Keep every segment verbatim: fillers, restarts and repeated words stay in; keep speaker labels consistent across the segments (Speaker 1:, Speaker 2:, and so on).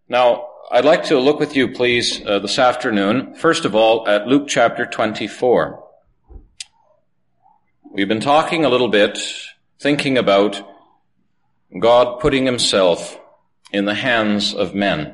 Speaker 1: Now, I'd like to look with you, please, uh, this afternoon, first of all, at Luke chapter twenty-four. We've been talking a little bit, thinking about God putting himself in the hands of men.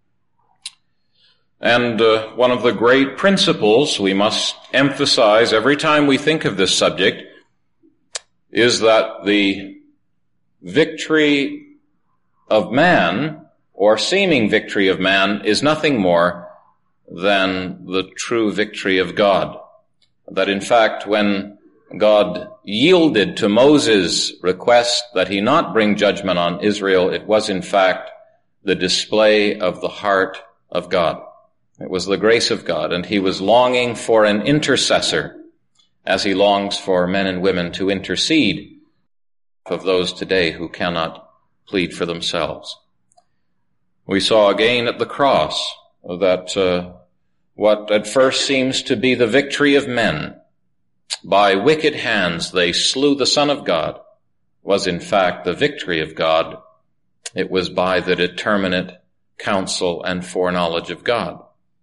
Speaker 1: And uh, one of the great principles we must emphasize every time we think of this subject is that the victory of man, or seeming victory of man, is nothing more than the true victory of God. That in fact, when God yielded to Moses' request that he not bring judgment on Israel, it was in fact the display of the heart of God. It was the grace of God, and he was longing for an intercessor, as he longs for men and women to intercede of those today who cannot plead for themselves. We saw again at the cross that uh, what at first seems to be the victory of men, by wicked hands they slew the Son of God, was in fact the victory of God. It was by the determinate counsel and foreknowledge of God.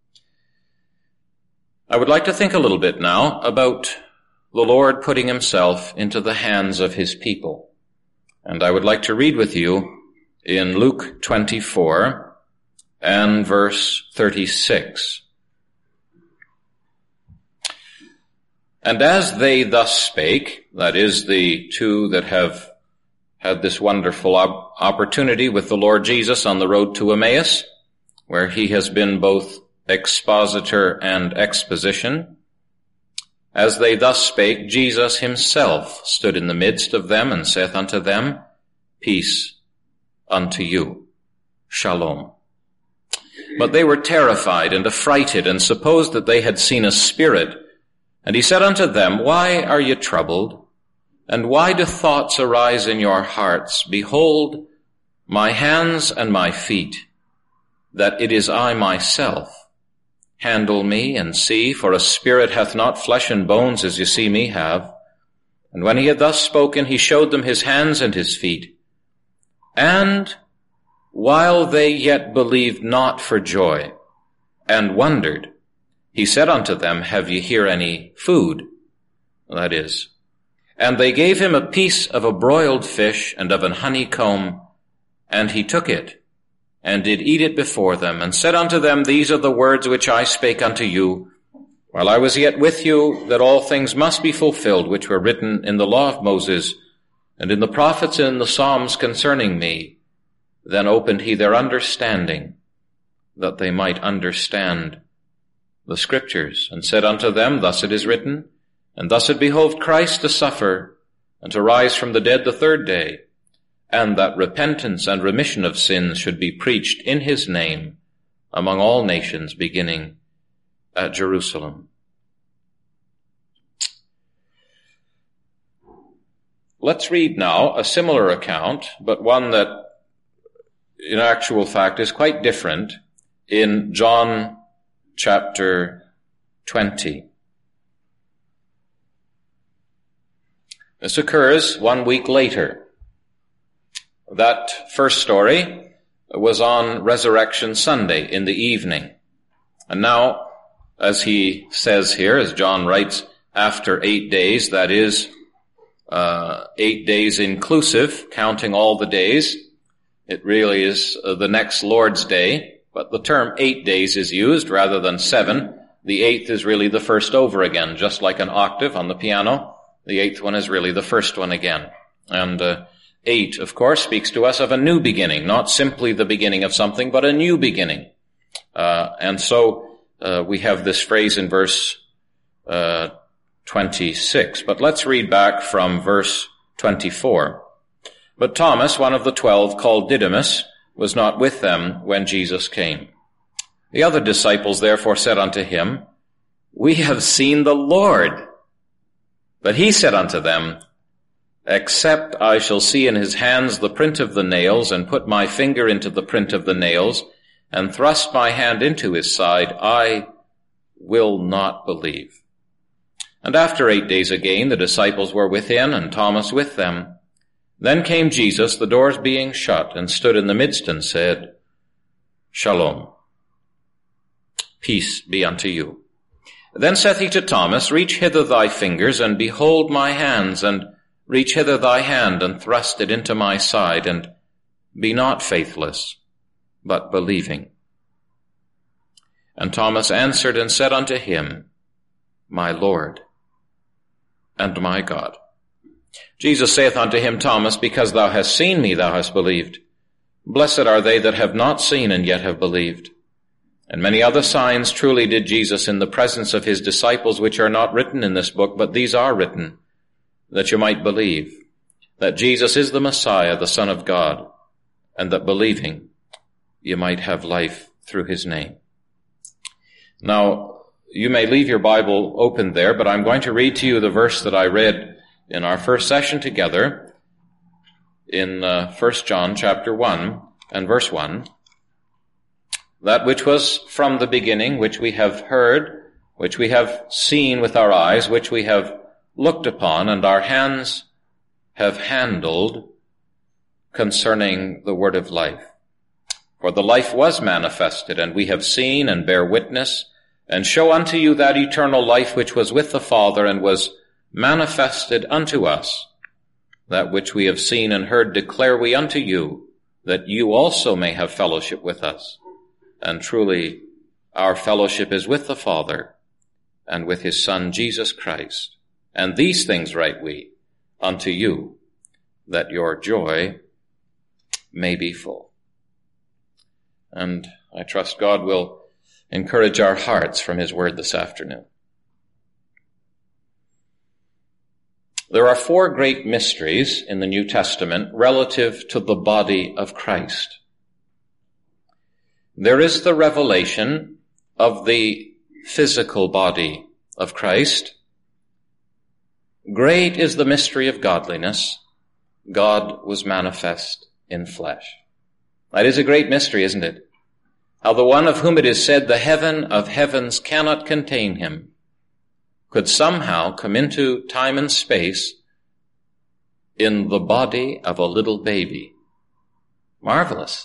Speaker 1: I would like to think a little bit now about the Lord putting himself into the hands of his people. And I would like to read with you in Luke twenty-four and verse thirty-six. And as they thus spake, that is, the two that have had this wonderful op- opportunity with the Lord Jesus on the road to Emmaus, where he has been both expositor and exposition. As they thus spake, Jesus himself stood in the midst of them and saith unto them, Peace unto you. Shalom. But they were terrified and affrighted, and supposed that they had seen a spirit. And he said unto them, Why are ye troubled? And why do thoughts arise in your hearts? Behold, my hands and my feet, that it is I myself. Handle me and see, for a spirit hath not flesh and bones as you see me have. And when he had thus spoken, he showed them his hands and his feet. And while they yet believed not for joy, and wondered, he said unto them, Have ye here any food? That is. And they gave him a piece of a broiled fish and of an honeycomb, and he took it, and did eat it before them, and said unto them, These are the words which I spake unto you, while I was yet with you, that all things must be fulfilled, which were written in the law of Moses, and in the prophets and in the Psalms concerning me. Then opened he their understanding, that they might understand the Scriptures, and said unto them, Thus it is written, and thus it behoved Christ to suffer, and to rise from the dead the third day, and that repentance and remission of sins should be preached in his name among all nations, beginning at Jerusalem. Let's read now a similar account, but one that in actual fact is quite different, in John chapter twenty. This occurs one week later. That first story was on Resurrection Sunday in the evening. And now, as he says here, as John writes, after eight days, that is, uh, eight days inclusive, counting all the days, it really is uh, the next Lord's Day, but the term eight days is used rather than seven. The eighth is really the first over again, just like an octave on the piano. The eighth one is really the first one again. And, uh, Eight, of course, speaks to us of a new beginning, not simply the beginning of something, but a new beginning. Uh, and so uh, we have this phrase in verse uh, twenty-six. But let's read back from verse twenty-four. But Thomas, one of the twelve, called Didymus, was not with them when Jesus came. The other disciples therefore said unto him, We have seen the Lord. But he said unto them, Except I shall see in his hands the print of the nails, and put my finger into the print of the nails, and thrust my hand into his side, I will not believe. And after eight days again, the disciples were within, and Thomas with them. Then came Jesus, the doors being shut, and stood in the midst, and said, Shalom. Peace be unto you. Then saith he to Thomas, Reach hither thy fingers, and behold my hands, and reach hither thy hand, and thrust it into my side, and be not faithless, but believing. And Thomas answered and said unto him, My Lord and my God. Jesus saith unto him, Thomas, because thou hast seen me, thou hast believed. Blessed are they that have not seen and yet have believed. And many other signs truly did Jesus in the presence of his disciples, which are not written in this book, but these are written, that you might believe that Jesus is the Messiah, the Son of God, and that believing you might have life through his name. Now, you may leave your Bible open there, but I'm going to read to you the verse that I read in our first session together in uh, First John chapter one and verse one. That which was from the beginning, which we have heard, which we have seen with our eyes, which we have looked upon, and our hands have handled concerning the word of life. For the life was manifested, and we have seen and bear witness, and show unto you that eternal life which was with the Father and was manifested unto us. That which we have seen and heard declare we unto you, that you also may have fellowship with us. And truly, our fellowship is with the Father and with his Son, Jesus Christ. And these things write we unto you, that your joy may be full. And I trust God will encourage our hearts from his word this afternoon. There are four great mysteries in the New Testament relative to the body of Christ. There is the revelation of the physical body of Christ. Great is the mystery of godliness. God was manifest in flesh. That is a great mystery, isn't it? How the one of whom it is said, the heaven of heavens cannot contain him, could somehow come into time and space in the body of a little baby. Marvelous.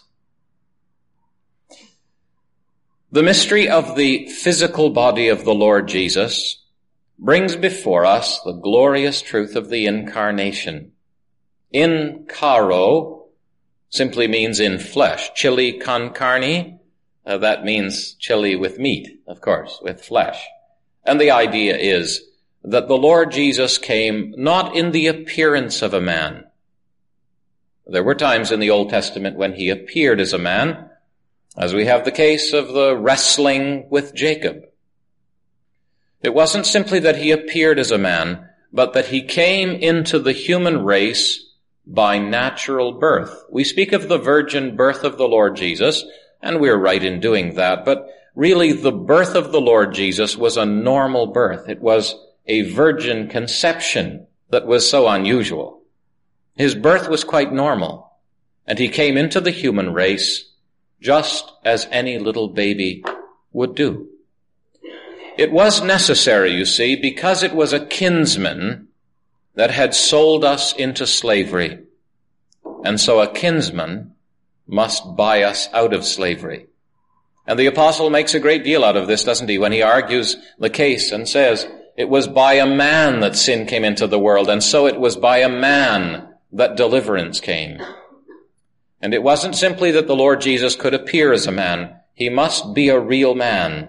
Speaker 1: The mystery of the physical body of the Lord Jesus brings before us the glorious truth of the incarnation. In caro simply means in flesh. Chili con carne, uh, that means chili with meat, of course, with flesh. And the idea is that the Lord Jesus came not in the appearance of a man. There were times in the Old Testament when he appeared as a man, as we have the case of the wrestling with Jacob. It wasn't simply that he appeared as a man, but that he came into the human race by natural birth. We speak of the virgin birth of the Lord Jesus, and we're right in doing that, but really the birth of the Lord Jesus was a normal birth. It was a virgin conception that was so unusual. His birth was quite normal, and he came into the human race just as any little baby would do. It was necessary, you see, because it was a kinsman that had sold us into slavery. And so a kinsman must buy us out of slavery. And the apostle makes a great deal out of this, doesn't he, when he argues the case and says, it was by a man that sin came into the world, and so it was by a man that deliverance came. And it wasn't simply that the Lord Jesus could appear as a man. He must be a real man.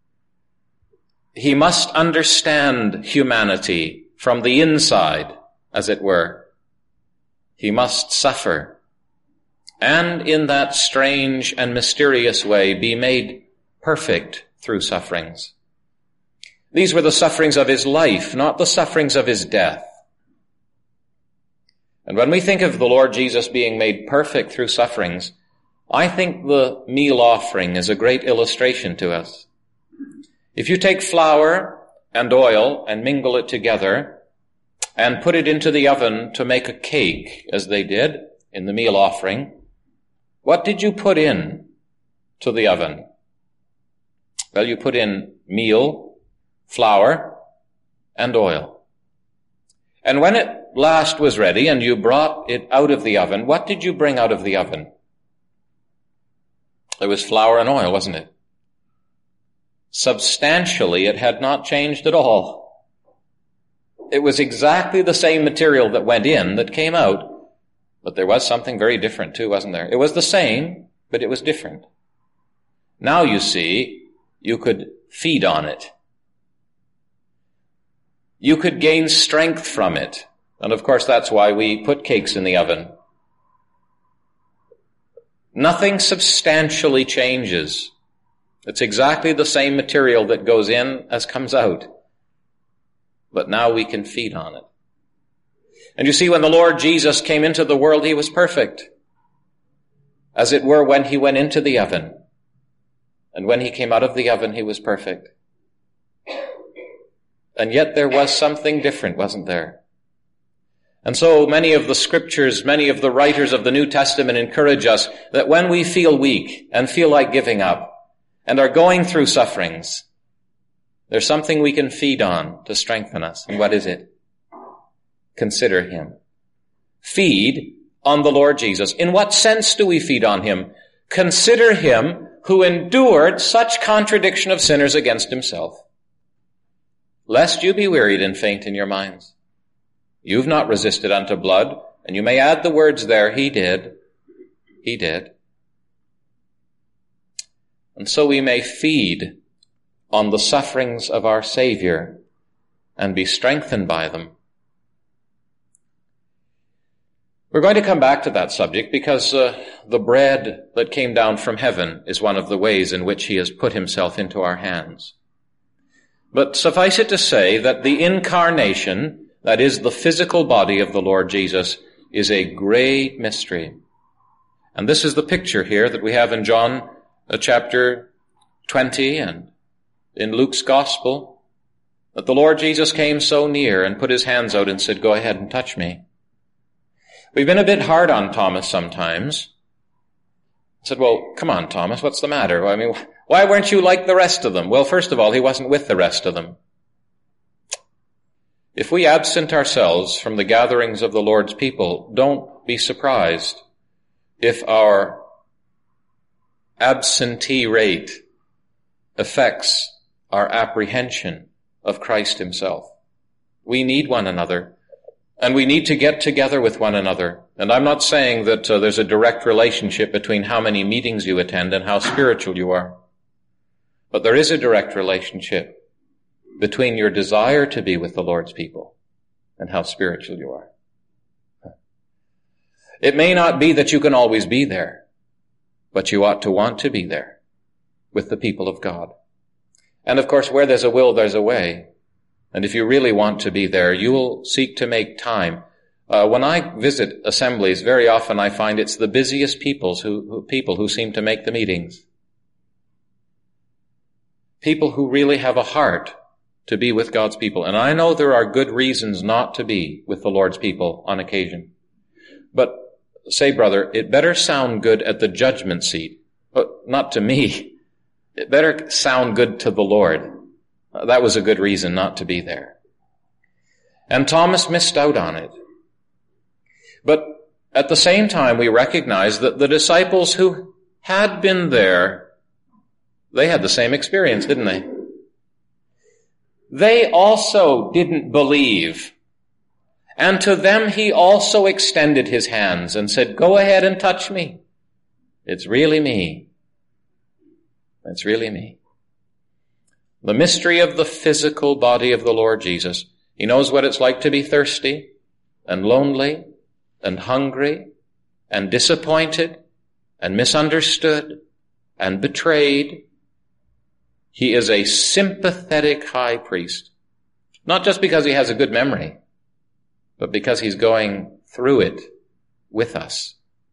Speaker 1: He must understand humanity from the inside, as it were. He must suffer, and in that strange and mysterious way be made perfect through sufferings. These were the sufferings of his life, not the sufferings of his death. And when we think of the Lord Jesus being made perfect through sufferings, I think the meal offering is a great illustration to us. If you take flour and oil and mingle it together and put it into the oven to make a cake, as they did in the meal offering, what did you put in to the oven? Well, you put in meal, flour, and oil. And when it last was ready and you brought it out of the oven, what did you bring out of the oven? It was flour and oil, wasn't it? Substantially, it had not changed at all. It was exactly the same material that went in that came out, but there was something very different too, wasn't there? It was the same, but it was different. Now you see, you could feed on it. You could gain strength from it. And of course, that's why we put cakes in the oven. Nothing substantially changes. It's exactly the same material that goes in as comes out. But now we can feed on it. And you see, when the Lord Jesus came into the world, he was perfect. As it were, when he went into the oven. And when he came out of the oven, he was perfect. And yet there was something different, wasn't there? And so many of the scriptures, many of the writers of the New Testament encourage us that when we feel weak and feel like giving up and are going through sufferings, there's something we can feed on to strengthen us. And what is it? Consider him. Feed on the Lord Jesus. In what sense do we feed on him? Consider him who endured such contradiction of sinners against himself, lest you be wearied and faint in your minds. You've not resisted unto blood, and you may add the words there, he did. He did. And so we may feed on the sufferings of our Savior and be strengthened by them. We're going to come back to that subject because uh, the bread that came down from heaven is one of the ways in which he has put himself into our hands. But suffice it to say that the incarnation, that is the physical body of the Lord Jesus, is a great mystery. And this is the picture here that we have in John uh, chapter twenty and in Luke's gospel, that the Lord Jesus came so near and put his hands out and said, "Go ahead and touch me." We've been a bit hard on Thomas sometimes. I said, "Well, come on, Thomas, what's the matter? I mean, why weren't you like the rest of them?" Well, first of all, he wasn't with the rest of them. If we absent ourselves from the gatherings of the Lord's people, don't be surprised if our absentee rate affects our apprehension of Christ himself. We need one another, and we need to get together with one another. And I'm not saying that uh, there's a direct relationship between how many meetings you attend and how spiritual you are. But there is a direct relationship between your desire to be with the Lord's people and how spiritual you are. It may not be that you can always be there, but you ought to want to be there with the people of God. And of course, where there's a will, there's a way. And if you really want to be there, you will seek to make time. Uh, when I visit assemblies, very often I find it's the busiest peoples who, who, people who seem to make the meetings. People who really have a heart to be with God's people. And I know there are good reasons not to be with the Lord's people on occasion. But say, brother, it better sound good at the judgment seat. But not to me. It better sound good to the Lord. Uh, that was a good reason not to be there. And Thomas missed out on it. But at the same time, we recognize that the disciples who had been there, they had the same experience, didn't they? They also didn't believe. And to them he also extended his hands and said, "Go ahead and touch me. It's really me. It's really me." The mystery of the physical body of the Lord Jesus. He knows what it's like to be thirsty and lonely and hungry and disappointed and misunderstood and betrayed. He is a sympathetic high priest, not just because he has a good memory, but because he's going through it with us.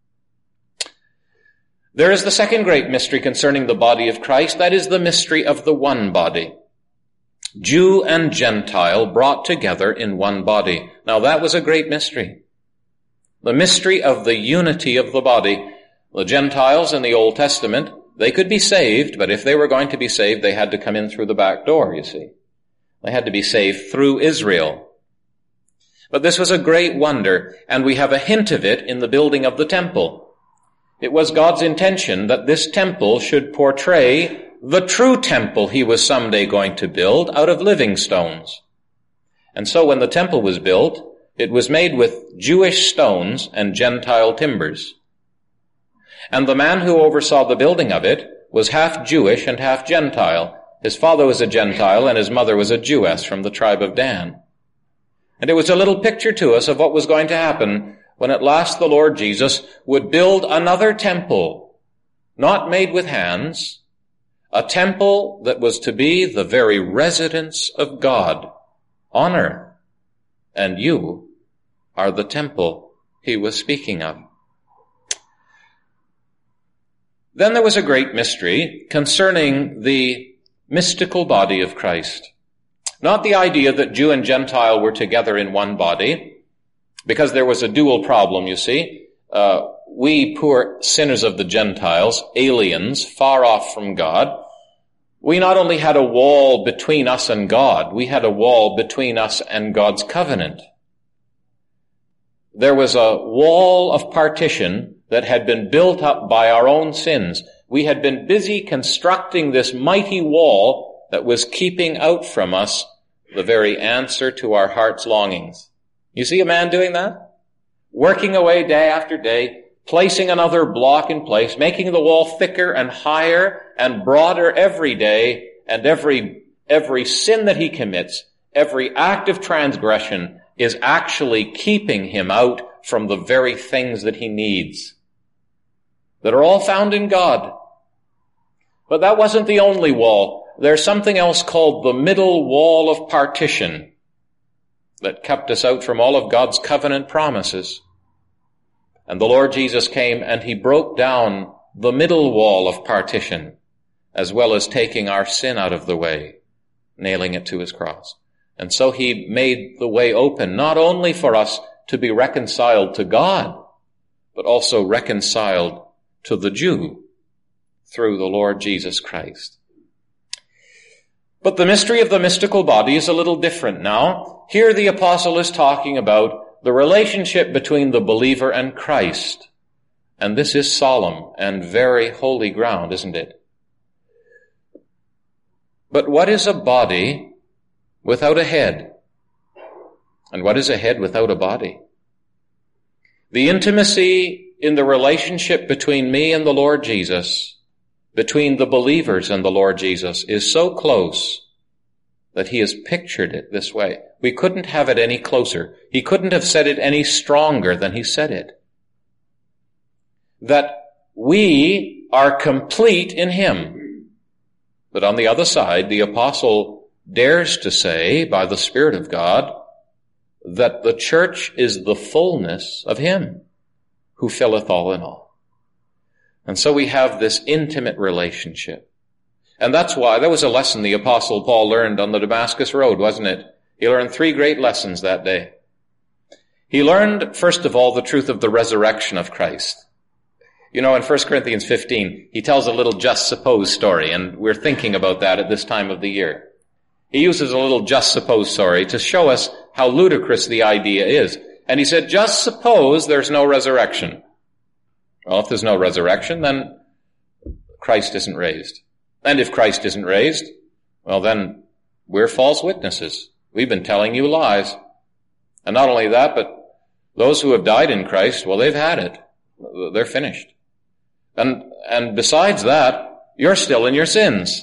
Speaker 1: There is the second great mystery concerning the body of Christ. That is the mystery of the one body. Jew and Gentile brought together in one body. Now that was a great mystery. The mystery of the unity of the body. The Gentiles in the Old Testament, they could be saved, but if they were going to be saved, they had to come in through the back door, you see. They had to be saved through Israel. But this was a great wonder, and we have a hint of it in the building of the temple. It was God's intention that this temple should portray the true temple he was someday going to build out of living stones. And so when the temple was built, it was made with Jewish stones and Gentile timbers. And the man who oversaw the building of it was half Jewish and half Gentile. His father was a Gentile and his mother was a Jewess from the tribe of Dan. And it was a little picture to us of what was going to happen when at last the Lord Jesus would build another temple, not made with hands, a temple that was to be the very residence of God on earth. And you are the temple he was speaking of. Then there was a great mystery concerning the mystical body of Christ. Not the idea that Jew and Gentile were together in one body, because there was a dual problem, you see. Uh, we poor sinners of the Gentiles, aliens, far off from God, we not only had a wall between us and God, we had a wall between us and God's covenant. There was a wall of partition that had been built up by our own sins. We had been busy constructing this mighty wall that was keeping out from us the very answer to our heart's longings. You see a man doing that? Working away day after day, placing another block in place, making the wall thicker and higher and broader every day, and every, every sin that he commits, every act of transgression is actually keeping him out from the very things that he needs, that are all found in God. But that wasn't the only wall. There's something else called the middle wall of partition that kept us out from all of God's covenant promises. And the Lord Jesus came and he broke down the middle wall of partition, as well as taking our sin out of the way, nailing it to his cross. And so he made the way open, not only for us to be reconciled to God, but also reconciled to the Jew through the Lord Jesus Christ. But the mystery of the mystical body is a little different now. Here the apostle is talking about the relationship between the believer and Christ. And this is solemn and very holy ground, isn't it? But what is a body without a head? And what is a head without a body? The intimacy in the relationship between me and the Lord Jesus, between the believers and the Lord Jesus, is so close that he has pictured it this way. We couldn't have it any closer. He couldn't have said it any stronger than he said it. That we are complete in him. But on the other side, the apostle dares to say, by the Spirit of God, that the church is the fullness of him who filleth all in all. And so we have this intimate relationship. And that's why, that was a lesson the apostle Paul learned on the Damascus Road, wasn't it? He learned three great lessons that day. He learned, first of all, the truth of the resurrection of Christ. You know, in First Corinthians fifteen, he tells a little just suppose story, and we're thinking about that at this time of the year. He uses a little just suppose story to show us how ludicrous the idea is. And he said, just suppose there's no resurrection. Well, if there's no resurrection, then Christ isn't raised. And if Christ isn't raised, well, then we're false witnesses. We've been telling you lies. And not only that, but those who have died in Christ, well, they've had it. They're finished. And, and besides that, you're still in your sins.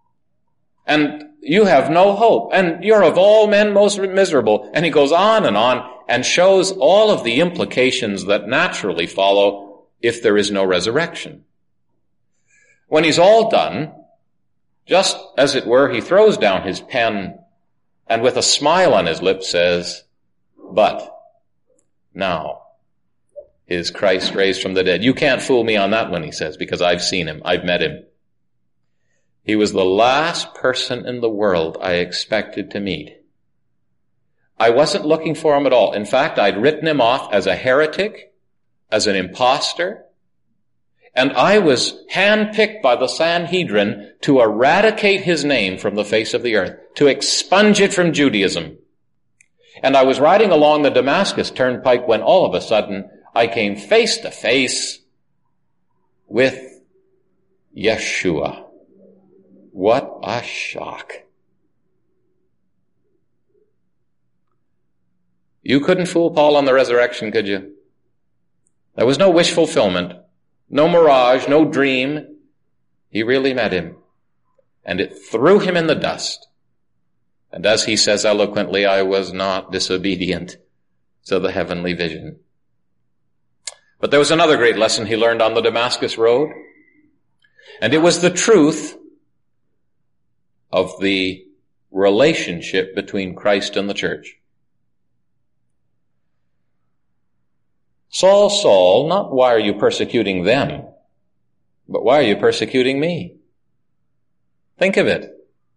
Speaker 1: And you have no hope. And you're of all men most miserable. And he goes on and on and shows all of the implications that naturally follow if there is no resurrection. When he's all done, just as it were, he throws down his pen and with a smile on his lips says, but now is Christ raised from the dead. You can't fool me on that one, he says, because I've seen him. I've met him. He was the last person in the world I expected to meet. I wasn't looking for him at all. In fact, I'd written him off as a heretic, as an imposter, and I was handpicked by the Sanhedrin to eradicate his name from the face of the earth, to expunge it from Judaism. And I was riding along the Damascus turnpike when all of a sudden I came face to face with Yeshua. What a shock. You couldn't fool Paul on the resurrection, could you? There was no wish fulfillment, no mirage, no dream. He really met him, and it threw him in the dust. And as he says eloquently, I was not disobedient to the heavenly vision. But there was another great lesson he learned on the Damascus road, and it was the truth of the relationship between Christ and the church. Saul, Saul, not why are you persecuting them, but why are you persecuting me? Think of it.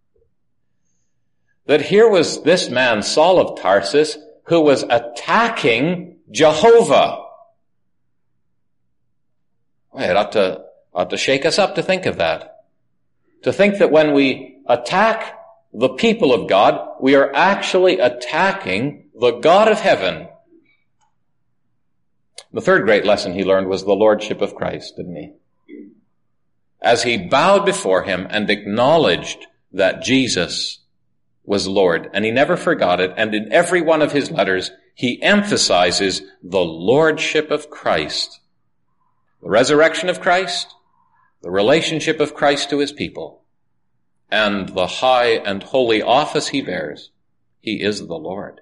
Speaker 1: That here was this man, Saul of Tarsus, who was attacking Jehovah. Well, it ought to, ought to shake us up to think of that. To think that when we attack the people of God, we are actually attacking the God of heaven. The third great lesson he learned was the lordship of Christ, didn't he? As he bowed before him and acknowledged that Jesus was Lord, and he never forgot it, and in every one of his letters, he emphasizes the lordship of Christ. The resurrection of Christ, the relationship of Christ to his people, and the high and holy office he bears. He is the Lord.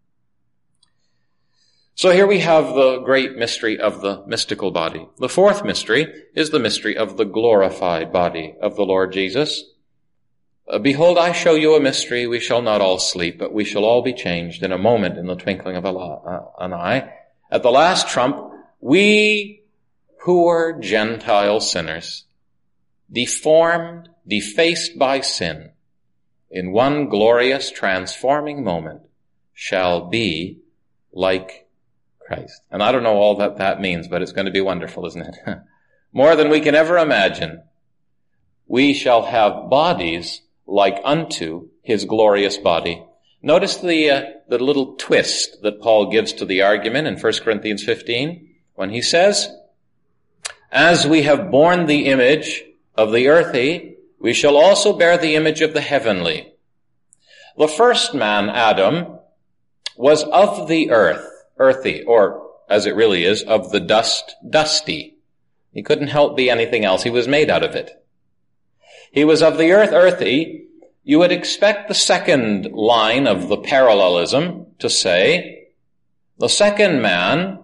Speaker 1: So here we have the great mystery of the mystical body. The fourth mystery is the mystery of the glorified body of the Lord Jesus. Uh, Behold, I show you a mystery. We shall not all sleep, but we shall all be changed in a moment, in the twinkling of an eye. At the last trump, we who were Gentile sinners, deformed, defaced by sin, in one glorious transforming moment, shall be like Christ. And I don't know all that that means, but it's going to be wonderful, isn't it? More than we can ever imagine. We shall have bodies like unto his glorious body. Notice the, uh, the little twist that Paul gives to the argument in First Corinthians fifteen, when he says, as we have borne the image of the earthy, we shall also bear the image of the heavenly. The first man, Adam, was of the earth, earthy, or as it really is, of the dust, dusty. He couldn't help be anything else. He was made out of it. He was of the earth, earthy. You would expect the second line of the parallelism to say, the second man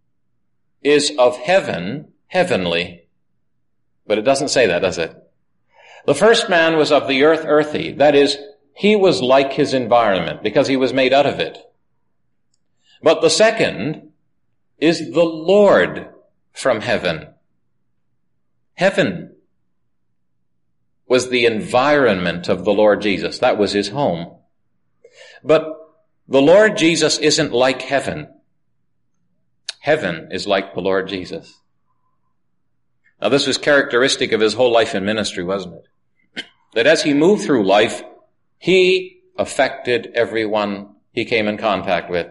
Speaker 1: is of heaven, heavenly. But it doesn't say that, does it? The first man was of the earth, earthy. That is, he was like his environment because he was made out of it. But the second is the Lord from heaven. Heaven was the environment of the Lord Jesus. That was his home. But the Lord Jesus isn't like heaven. Heaven is like the Lord Jesus. Now, this was characteristic of his whole life and ministry, wasn't it? That as he moved through life, he affected everyone he came in contact with.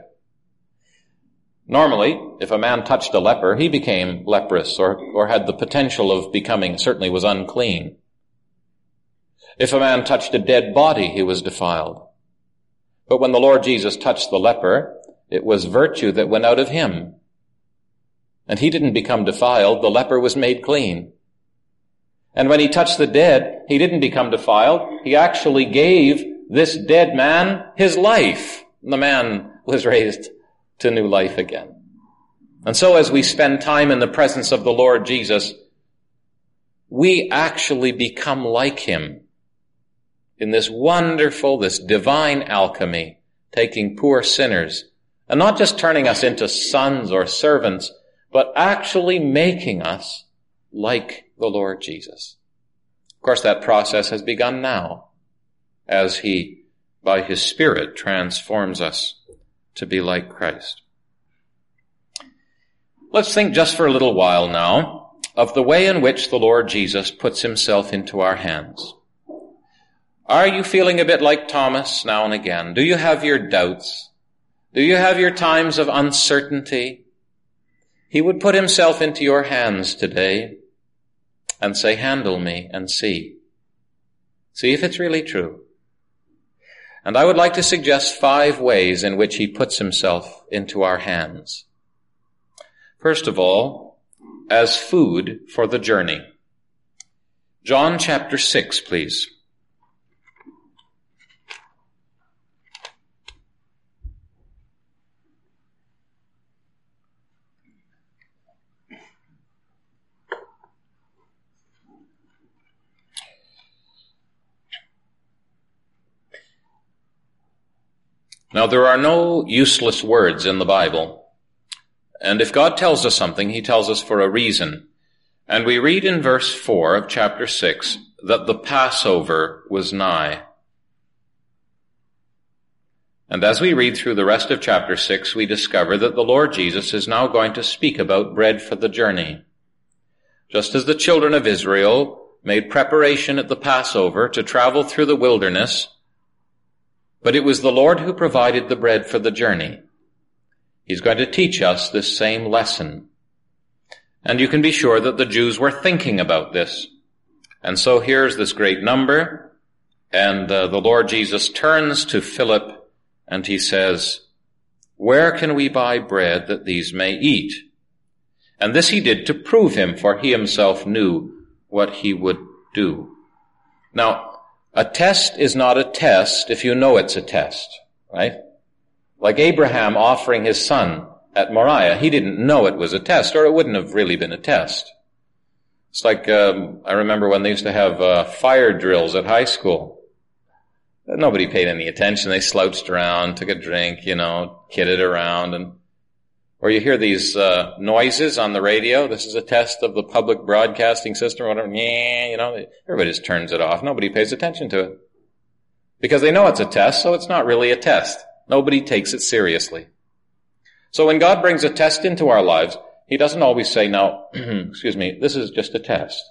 Speaker 1: Normally, if a man touched a leper, he became leprous or, or had the potential of becoming, certainly was unclean. If a man touched a dead body, he was defiled. But when the Lord Jesus touched the leper, it was virtue that went out of him. And he didn't become defiled. The leper was made clean. And when he touched the dead, he didn't become defiled. He actually gave this dead man his life. And the man was raised to new life again. And so as we spend time in the presence of the Lord Jesus, we actually become like him in this wonderful, this divine alchemy, taking poor sinners and not just turning us into sons or servants, but actually making us like the Lord Jesus. Of course, that process has begun now as he, by his Spirit, transforms us to be like Christ. Let's think just for a little while now of the way in which the Lord Jesus puts himself into our hands. Are you feeling a bit like Thomas now and again? Do you have your doubts? Do you have your times of uncertainty? He would put himself into your hands today, and say, handle me and see. See if it's really true. And I would like to suggest five ways in which he puts himself into our hands. First of all, as food for the journey. John chapter six, please. Now, there are no useless words in the Bible. And if God tells us something, he tells us for a reason. And we read in verse four of chapter six that the Passover was nigh. And as we read through the rest of chapter six, we discover that the Lord Jesus is now going to speak about bread for the journey. Just as the children of Israel made preparation at the Passover to travel through the wilderness, but it was the Lord who provided the bread for the journey. He's going to teach us this same lesson. And you can be sure that the Jews were thinking about this. And so here's this great number, and uh, the Lord Jesus turns to Philip and he says, where can we buy bread that these may eat? And this he did to prove him, for he himself knew what he would do. Now, a test is not a test if you know it's a test, right? Like Abraham offering his son at Moriah, he didn't know it was a test, or it wouldn't have really been a test. It's like, um, I remember when they used to have uh, fire drills at high school. Nobody paid any attention. They slouched around, took a drink, you know, kidded around, and or you hear these uh, noises on the radio. This is a test of the public broadcasting system or whatever. Yeah, you know, everybody just turns it off. Nobody pays attention to it. Because they know it's a test, so it's not really a test. Nobody takes it seriously. So when God brings a test into our lives, he doesn't always say, no, excuse me, this is just a test.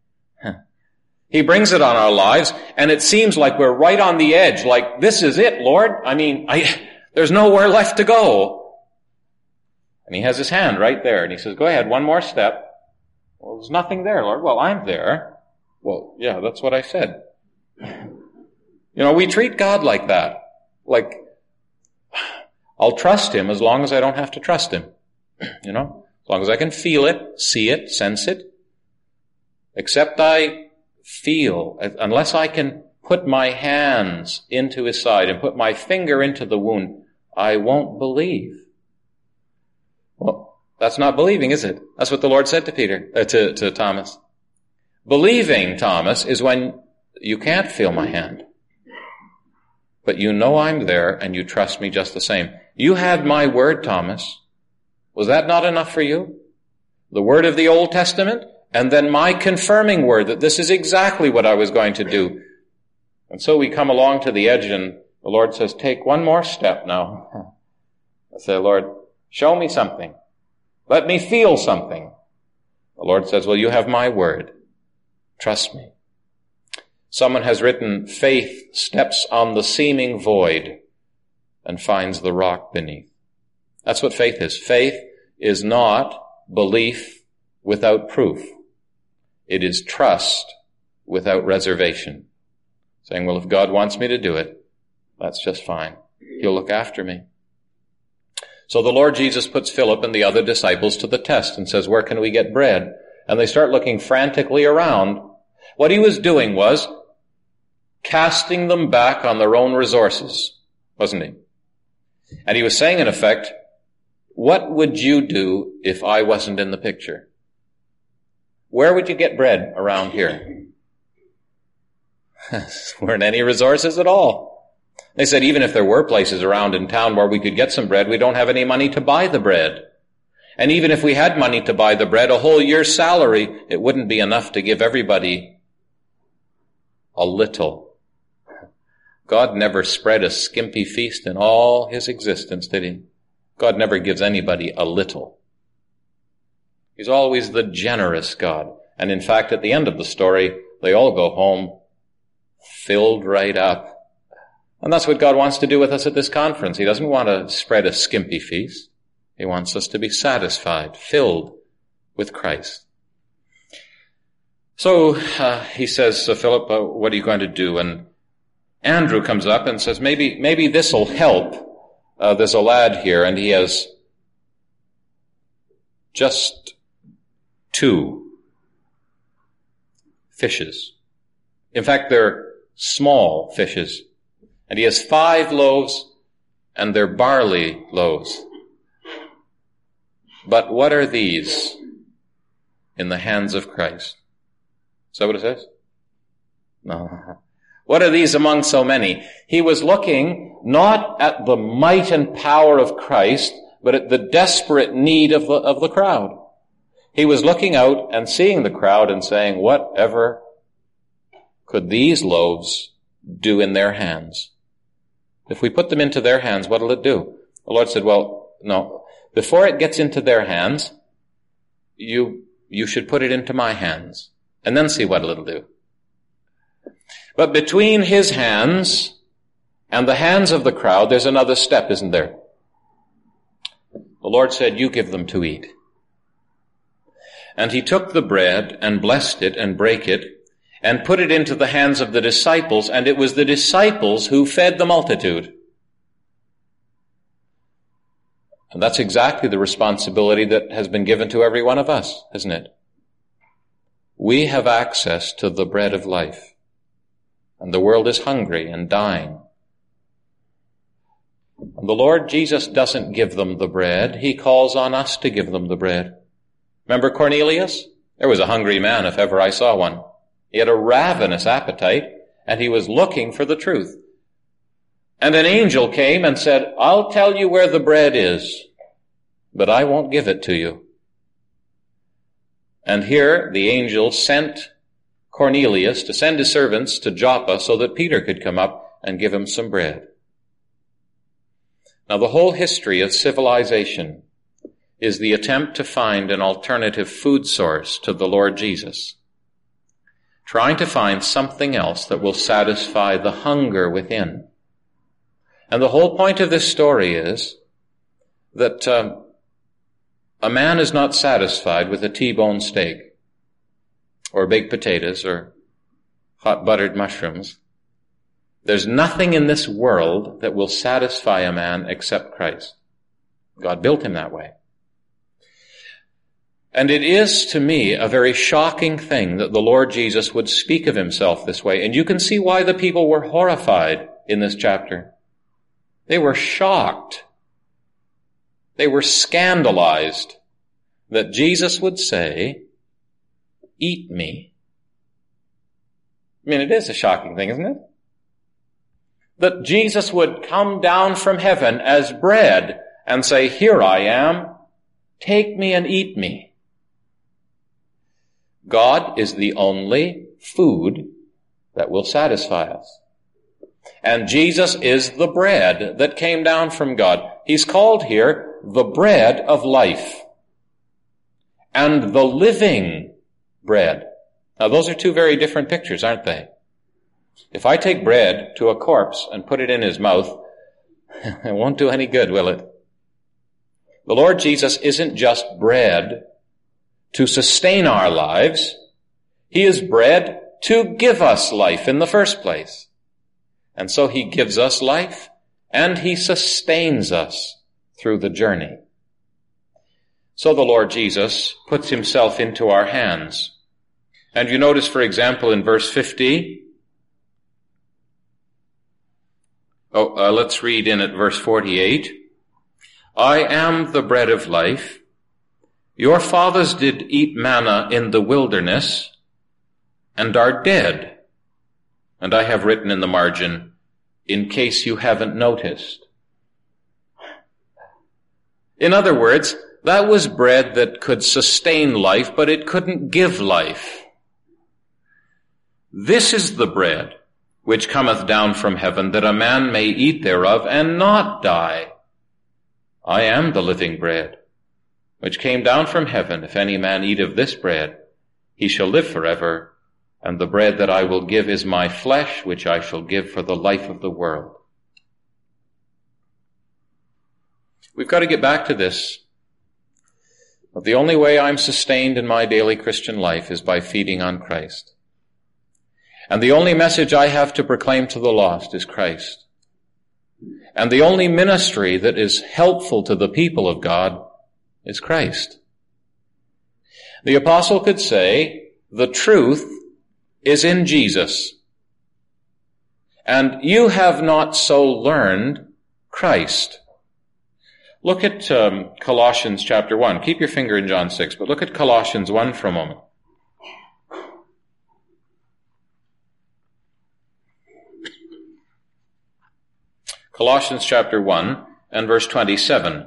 Speaker 1: He brings it on our lives, and it seems like we're right on the edge, like, this is it, Lord. I mean, I, there's nowhere left to go. And he has his hand right there, and he says, go ahead, one more step. Well, there's nothing there, Lord. Well, I'm there. Well, yeah, that's what I said. You know, we treat God like that. Like, I'll trust him as long as I don't have to trust him. You know, as long as I can feel it, see it, sense it. Except I feel, unless I can put my hands into his side and put my finger into the wound, I won't believe. Well, that's not believing, is it? That's what the Lord said to Peter, uh, to, to Thomas. Believing, Thomas, is when you can't feel my hand, but you know I'm there and you trust me just the same. You had my word, Thomas. Was that not enough for you? The word of the Old Testament, and then my confirming word that this is exactly what I was going to do. And so we come along to the edge, and the Lord says, take one more step now. I say, Lord, show me something. Let me feel something. The Lord says, well, you have my word. Trust me. Someone has written, faith steps on the seeming void and finds the rock beneath. That's what faith is. Faith is not belief without proof. It is trust without reservation. Saying, well, if God wants me to do it, that's just fine. He'll look after me. So the Lord Jesus puts Philip and the other disciples to the test and says, where can we get bread? And they start looking frantically around. What he was doing was casting them back on their own resources, wasn't he? And he was saying, in effect, what would you do if I wasn't in the picture? Where would you get bread around here? There weren't any resources at all. They said even if there were places around in town where we could get some bread, we don't have any money to buy the bread. And even if we had money to buy the bread, a whole year's salary, it wouldn't be enough to give everybody a little. God never spread a skimpy feast in all his existence, did he? God never gives anybody a little. He's always the generous God. And in fact, at the end of the story, they all go home filled right up. And that's what God wants to do with us at this conference. He doesn't want to spread a skimpy feast. He wants us to be satisfied, filled with Christ. So uh, he says, uh, Philip, uh, what are you going to do? And Andrew comes up and says, maybe maybe this will help. Uh, there's a lad here, and he has just two fishes. In fact, they're small fishes. And he has five loaves, and they're barley loaves. But what are these in the hands of Christ? Is that what it says? No. What are these among so many? He was looking not at the might and power of Christ, but at the desperate need of the, of the crowd. He was looking out and seeing the crowd and saying, whatever could these loaves do in their hands? If we put them into their hands, what will it do? The Lord said, well, no. Before it gets into their hands, you, you should put it into my hands, and then see what it'll do. But between his hands and the hands of the crowd, there's another step, isn't there? The Lord said, you give them to eat. And he took the bread and blessed it and brake it and put it into the hands of the disciples, and it was the disciples who fed the multitude. And that's exactly the responsibility that has been given to every one of us, isn't it? We have access to the bread of life. And the world is hungry and dying. And the Lord Jesus doesn't give them the bread. He calls on us to give them the bread. Remember Cornelius? There was a hungry man if ever I saw one. He had a ravenous appetite, and he was looking for the truth. And an angel came and said, I'll tell you where the bread is, but I won't give it to you. And here the angel sent Cornelius to send his servants to Joppa so that Peter could come up and give him some bread. Now, the whole history of civilization is the attempt to find an alternative food source to the Lord Jesus, trying to find something else that will satisfy the hunger within. And the whole point of this story is that uh, a man is not satisfied with a T-bone steak, or baked potatoes, or hot buttered mushrooms. There's nothing in this world that will satisfy a man except Christ. God built him that way. And it is, to me, a very shocking thing that the Lord Jesus would speak of himself this way. And you can see why the people were horrified in this chapter. They were shocked. They were scandalized that Jesus would say, eat me. I mean, it is a shocking thing, isn't it? That Jesus would come down from heaven as bread and say, here I am, take me and eat me. God is the only food that will satisfy us. And Jesus is the bread that came down from God. He's called here the bread of life and the living bread. Now, those are two very different pictures, aren't they? If I take bread to a corpse and put it in his mouth, it won't do any good, will it? The Lord Jesus isn't just bread to sustain our lives. He is bread to give us life in the first place. And so he gives us life, and he sustains us through the journey. So the Lord Jesus puts himself into our hands. And you notice, for example, in verse fifty, oh, uh, let's read in at verse forty-eight. I am the bread of life. Your fathers did eat manna in the wilderness and are dead. And I have written in the margin, in case you haven't noticed. In other words, that was bread that could sustain life, but it couldn't give life. This is the bread which cometh down from heaven, that a man may eat thereof and not die. I am the living bread, which came down from heaven. If any man eat of this bread, he shall live forever. And the bread that I will give is my flesh, which I shall give for the life of the world. We've got to get back to this. But the only way I'm sustained in my daily Christian life is by feeding on Christ. And the only message I have to proclaim to the lost is Christ. And the only ministry that is helpful to the people of God is Christ. The apostle could say, the truth is in Jesus. And you have not so learned Christ. Look at um, Colossians chapter one. Keep your finger in John six, but look at Colossians one for a moment. Colossians chapter one and verse twenty-seven.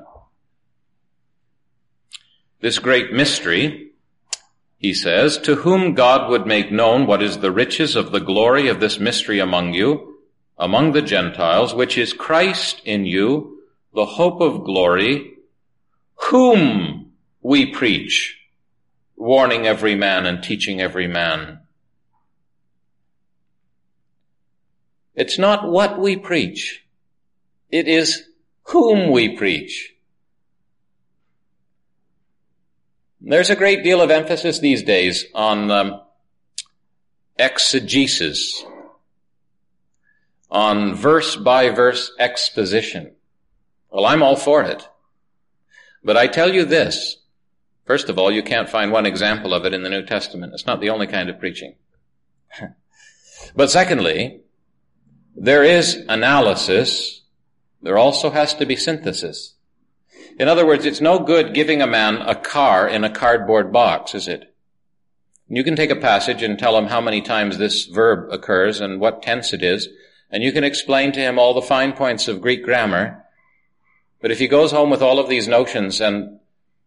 Speaker 1: This great mystery, he says, to whom God would make known what is the riches of the glory of this mystery among you, among the Gentiles, which is Christ in you, the hope of glory, whom we preach, warning every man and teaching every man. It's not what we preach. It is whom we preach. There's a great deal of emphasis these days on um, exegesis, on verse-by-verse exposition. Well, I'm all for it. But I tell you this. First of all, you can't find one example of it in the New Testament. It's not the only kind of preaching. But secondly, there is analysis. There also has to be synthesis. In other words, it's no good giving a man a car in a cardboard box, is it? You can take a passage and tell him how many times this verb occurs and what tense it is, and you can explain to him all the fine points of Greek grammar. But if he goes home with all of these notions and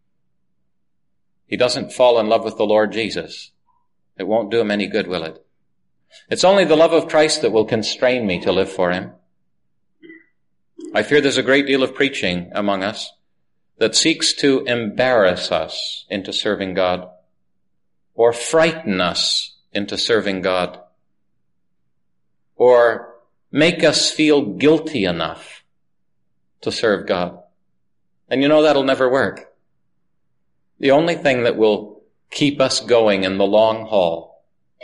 Speaker 1: he doesn't fall in love with the Lord Jesus, it won't do him any good, will it? It's only the love of Christ that will constrain me to live for him. I fear there's a great deal of preaching among us that seeks to embarrass us into serving God or frighten us into serving God or make us feel guilty enough to serve God. And you know that'll never work. The only thing that will keep us going in the long haul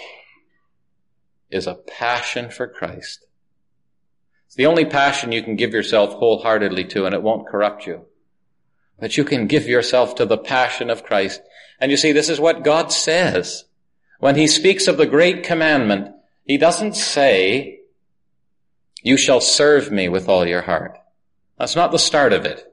Speaker 1: is a passion for Christ. It's the only passion you can give yourself wholeheartedly to, and it won't corrupt you. But you can give yourself to the passion of Christ. And you see, this is what God says. When he speaks of the great commandment, he doesn't say, you shall serve me with all your heart. That's not the start of it.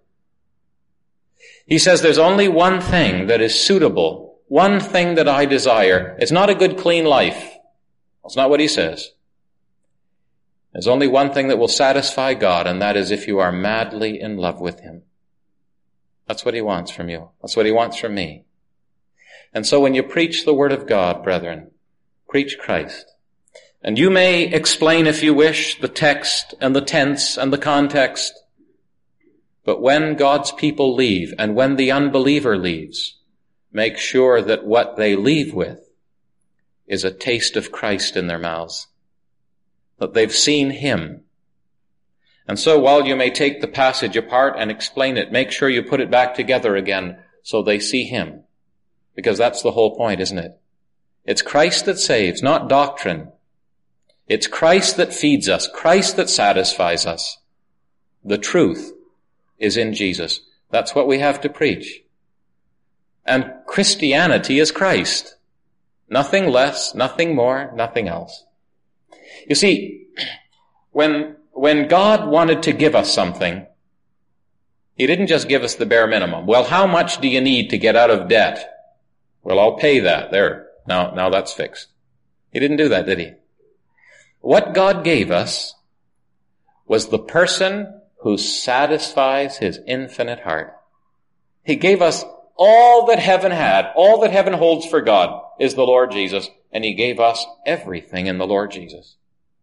Speaker 1: He says there's only one thing that is suitable, one thing that I desire. It's not a good, clean life. That's not what he says. There's only one thing that will satisfy God, and that is if you are madly in love with him. That's what he wants from you. That's what he wants from me. And so when you preach the word of God, brethren, preach Christ. And you may explain, if you wish, the text and the tense and the context. But when God's people leave and when the unbeliever leaves, make sure that what they leave with is a taste of Christ in their mouths, that they've seen him. And so while you may take the passage apart and explain it, make sure you put it back together again so they see him. Because that's the whole point, isn't it? It's Christ that saves, not doctrine. It's Christ that feeds us, Christ that satisfies us. The truth is in Jesus. That's what we have to preach. And Christianity is Christ. Nothing less, nothing more, nothing else. You see, when, when God wanted to give us something, he didn't just give us the bare minimum. Well, how much do you need to get out of debt? Well, I'll pay that. There. Now, now that's fixed. He didn't do that, did he? What God gave us was the person who satisfies his infinite heart. He gave us all that heaven had, all that heaven holds for God is the Lord Jesus, and he gave us everything in the Lord Jesus.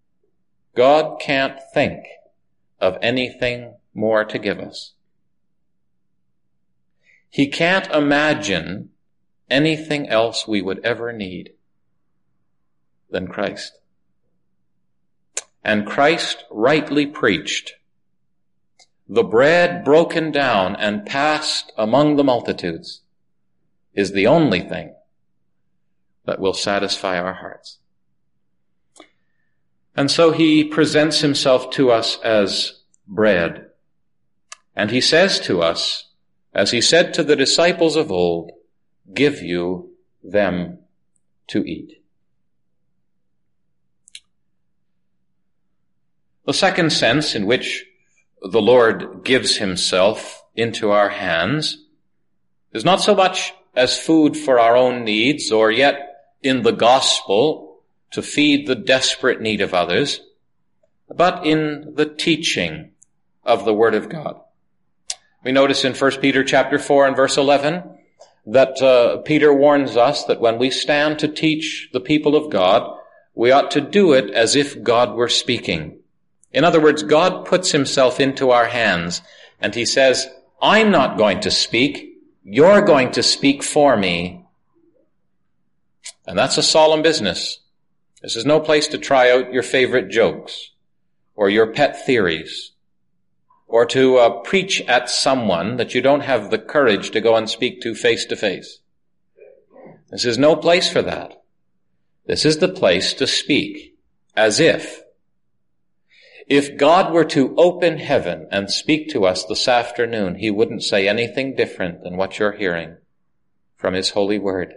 Speaker 1: God can't think of anything more to give us. He can't imagine anything else we would ever need than Christ. And Christ rightly preached. The bread broken down and passed among the multitudes is the only thing that will satisfy our hearts. And so he presents himself to us as bread. And he says to us, as he said to the disciples of old, give you them to eat. The second sense in which the Lord gives himself into our hands is not so much as food for our own needs, or yet in the gospel to feed the desperate need of others, but in the teaching of the Word of God. We notice in First Peter chapter four and verse eleven that uh, Peter warns us that when we stand to teach the people of God, we ought to do it as if God were speaking. In other words, God puts himself into our hands, and he says, I'm not going to speak, you're going to speak for me. And that's a solemn business. This is no place to try out your favorite jokes, or your pet theories, or to uh, preach at someone that you don't have the courage to go and speak to face to face. This is no place for that. This is the place to speak as if. If God were to open heaven and speak to us this afternoon, he wouldn't say anything different than what you're hearing from his holy word.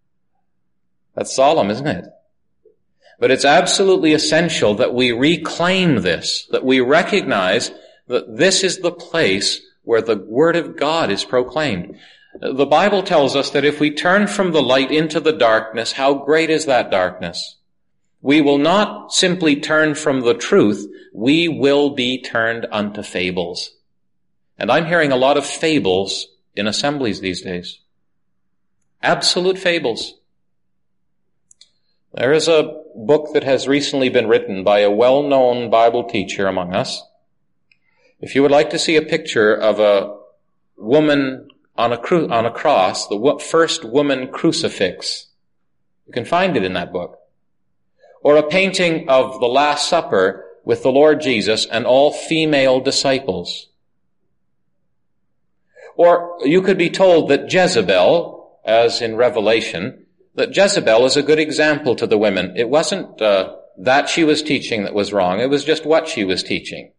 Speaker 1: That's solemn, isn't it? But it's absolutely essential that we reclaim this, that we recognize that this is the place where the Word of God is proclaimed. The Bible tells us that if we turn from the light into the darkness, how great is that darkness? We will not simply turn from the truth, we will be turned unto fables. And I'm hearing a lot of fables in assemblies these days. Absolute fables. There is a book that has recently been written by a well-known Bible teacher among us. If you would like to see a picture of a woman on a, cru- on a cross, the first woman crucifix, you can find it in that book. Or a painting of the Last Supper with the Lord Jesus and all female disciples. Or you could be told that Jezebel, as in Revelation, that Jezebel is a good example to the women. It wasn't uh, that she was teaching that was wrong. It was just what she was teaching.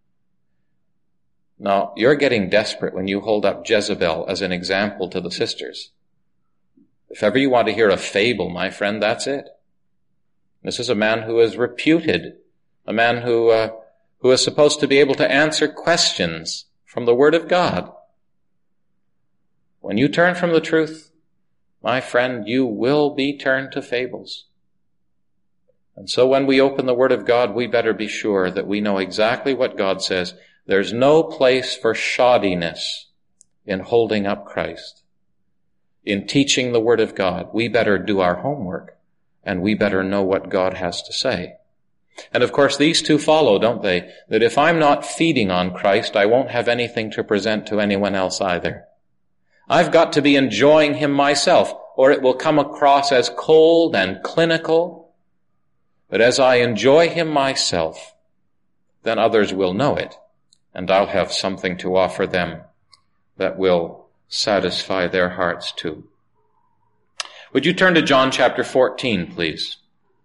Speaker 1: Now, you're getting desperate when you hold up Jezebel as an example to the sisters. If ever you want to hear a fable, my friend, that's it. This is a man who is reputed, a man who uh, who is supposed to be able to answer questions from the Word of God. When you turn from the truth, my friend, you will be turned to fables. And so when we open the Word of God, we better be sure that we know exactly what God says. There's no place for shoddiness in holding up Christ. In teaching the Word of God, we better do our homework, and we better know what God has to say. And of course, these two follow, don't they? That if I'm not feeding on Christ, I won't have anything to present to anyone else either. I've got to be enjoying him myself, or it will come across as cold and clinical. But as I enjoy him myself, then others will know it, and I'll have something to offer them that will satisfy their hearts too. Would you turn to John chapter fourteen, please?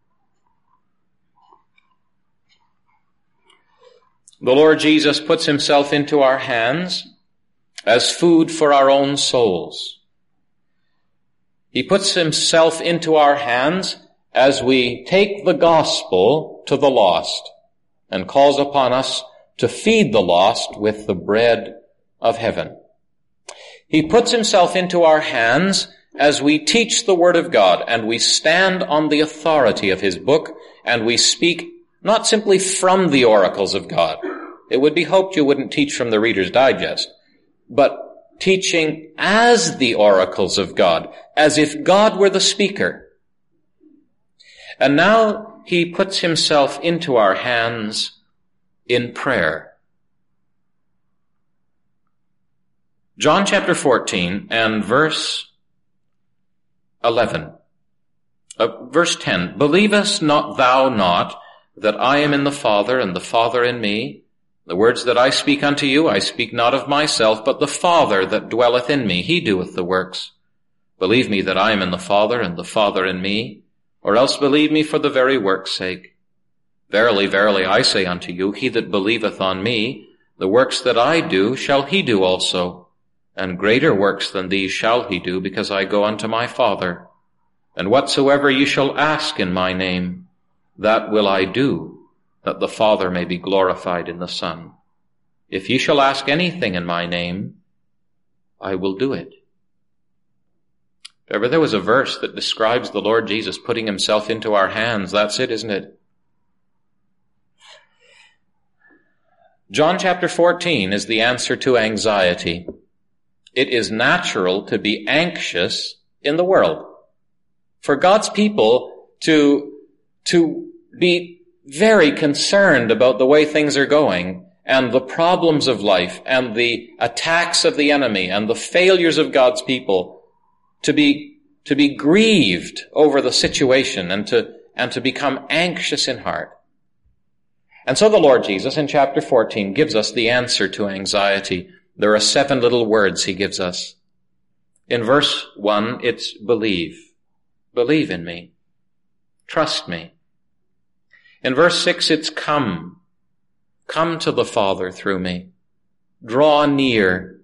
Speaker 1: The Lord Jesus puts himself into our hands as food for our own souls. He puts himself into our hands as we take the gospel to the lost and calls upon us to feed the lost with the bread of heaven. He puts himself into our hands as we teach the Word of God and we stand on the authority of his book and we speak not simply from the oracles of God. It would be hoped you wouldn't teach from the Reader's Digest, but teaching as the oracles of God, as if God were the speaker. And now he puts himself into our hands in prayer. John chapter fourteen and verse eleven. Uh, verse ten. Believest not thou not that I am in the Father and the Father in me? The words that I speak unto you, I speak not of myself, but the Father that dwelleth in me, he doeth the works. Believe me that I am in the Father, and the Father in me, or else believe me for the very work's sake. Verily, verily, I say unto you, he that believeth on me, the works that I do shall he do also, and greater works than these shall he do, because I go unto my Father. And whatsoever ye shall ask in my name, that will I do, that the Father may be glorified in the Son. If ye shall ask anything in my name, I will do it. If ever there was a verse that describes the Lord Jesus putting himself into our hands, that's it, isn't it? John chapter fourteen is the answer to anxiety. It is natural to be anxious in the world. For God's people to, to be very concerned about the way things are going, and the problems of life, and the attacks of the enemy, and the failures of God's people, to be, to be grieved over the situation, and to, and to become anxious in heart. And so the Lord Jesus in chapter fourteen gives us the answer to anxiety. There are seven little words he gives us. In verse one, it's believe. Believe in me. Trust me. In verse six, it's come. Come to the Father through me. Draw near.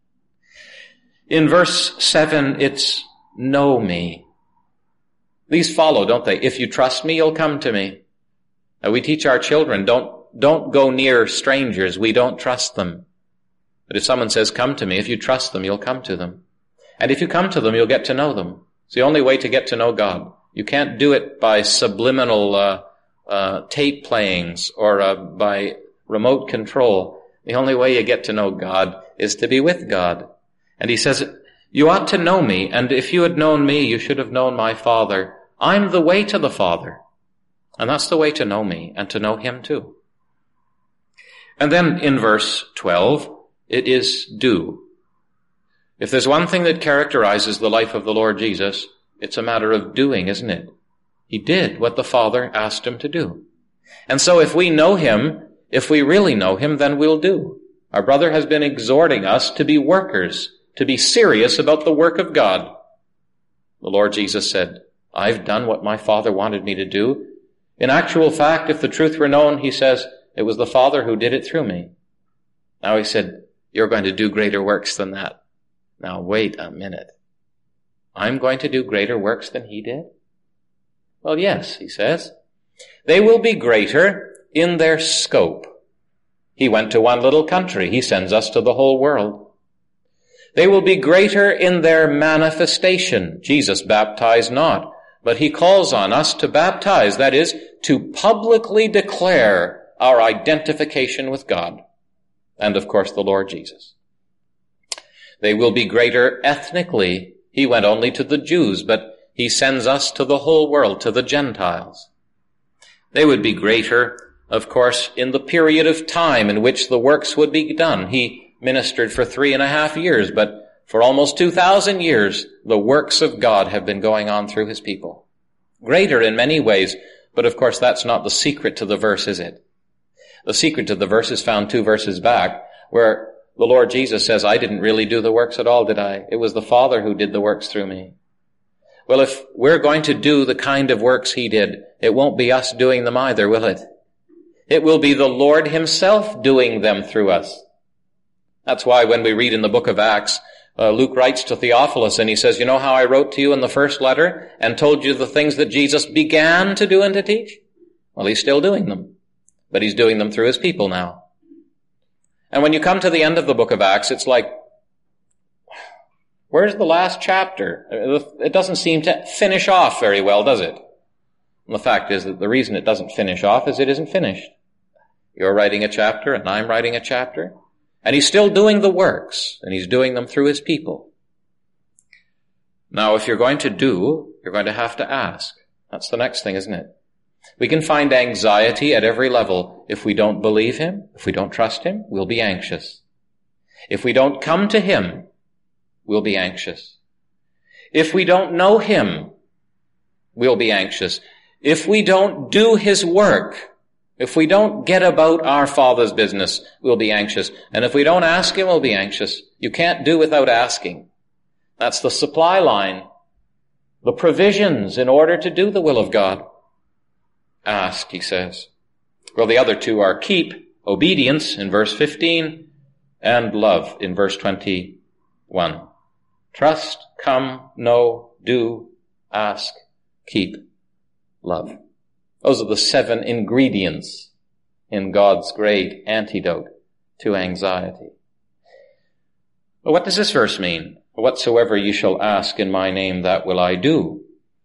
Speaker 1: In verse seven, it's know me. These follow, don't they? If you trust me, you'll come to me. Now, we teach our children, don't, don't go near strangers. We don't trust them. But if someone says, come to me, if you trust them, you'll come to them. And if you come to them, you'll get to know them. It's the only way to get to know God. You can't do it by subliminal uh, uh, tape playings or uh, by remote control. The only way you get to know God is to be with God. And he says, you ought to know me, and if you had known me, you should have known my Father. I'm the way to the Father. And that's the way to know me and to know him too. And then in verse twelve, it is do. If there's one thing that characterizes the life of the Lord Jesus, it's a matter of doing, isn't it? He did what the Father asked him to do. And so if we know him, if we really know him, then we'll do. Our brother has been exhorting us to be workers, to be serious about the work of God. The Lord Jesus said, I've done what my Father wanted me to do. In actual fact, if the truth were known, he says, it was the Father who did it through me. Now he said, you're going to do greater works than that. Now wait a minute. I'm going to do greater works than he did? Well, yes, he says. They will be greater in their scope. He went to one little country. He sends us to the whole world. They will be greater in their manifestation. Jesus baptized not, but he calls on us to baptize, that is, to publicly declare our identification with God and, of course, the Lord Jesus. They will be greater ethnically. He went only to the Jews, but he sends us to the whole world, to the Gentiles. They would be greater, of course, in the period of time in which the works would be done. He ministered for three and a half years, but for almost two thousand years, the works of God have been going on through his people. Greater in many ways, but of course that's not the secret to the verse, is it? The secret to the verse is found two verses back, where the Lord Jesus says, I didn't really do the works at all, did I? It was the Father who did the works through me. Well, if we're going to do the kind of works he did, it won't be us doing them either, will it? It will be the Lord himself doing them through us. That's why when we read in the book of Acts, uh, Luke writes to Theophilus and he says, you know how I wrote to you in the first letter and told you the things that Jesus began to do and to teach? Well, he's still doing them, but he's doing them through his people now. And when you come to the end of the book of Acts, it's like, where's the last chapter? It doesn't seem to finish off very well, does it? And the fact is that the reason it doesn't finish off is it isn't finished. You're writing a chapter and I'm writing a chapter. And he's still doing the works, and he's doing them through his people. Now, if you're going to do, you're going to have to ask. That's the next thing, isn't it? We can find anxiety at every level. If we don't believe him, if we don't trust him, we'll be anxious. If we don't come to him, we'll be anxious. If we don't know him, we'll be anxious. If we don't do his work, if we don't get about our Father's business, we'll be anxious. And if we don't ask him, we'll be anxious. You can't do without asking. That's the supply line. The provisions in order to do the will of God. Ask, he says. Well, the other two are keep, obedience in verse fifteen, and love in verse twenty-one. Trust, come, know, do, ask, keep, love. Those are the seven ingredients in God's great antidote to anxiety. But what does this verse mean? Whatsoever you shall ask in my name, that will I do.